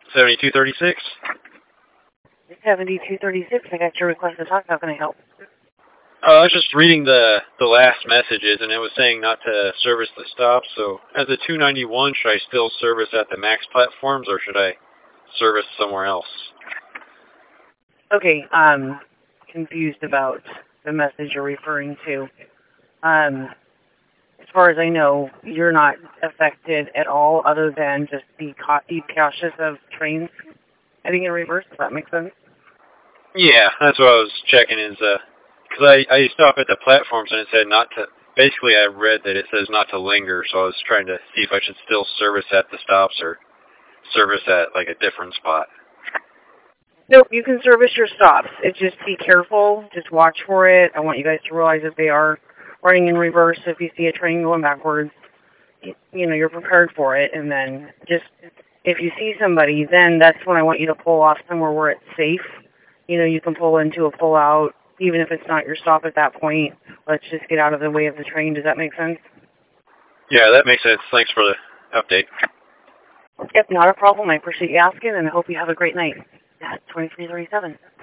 7236? 7236, I got your request to talk. How can I help? I was just reading the last messages, and it was saying not to service the stop, so as a 291, should I still service at the MAX platforms, or should I service somewhere else? Okay, I'm confused about the message you're referring to. As far as I know, you're not affected at all other than just be cautious of trains heading in reverse. Does that make sense? Yeah, that's what I was checking is, because I stop at the platforms and it said not to, basically I read that it says not to linger, so I was trying to see if I should still service at the stops or service at like a different spot. Nope, you can service your stops. It's just be careful. Just watch for it. I want you guys to realize that they are running in reverse. If you see a train going backwards, you're prepared for it. And then just, if you see somebody, then that's when I want you to pull off somewhere where it's safe. You can pull into a pull out, even if it's not your stop at that point. Let's just get out of the way of the train. Does that make sense? Yeah, that makes sense. Thanks for the update. Yep, not a problem. I appreciate you asking, and I hope you have a great night. 2337.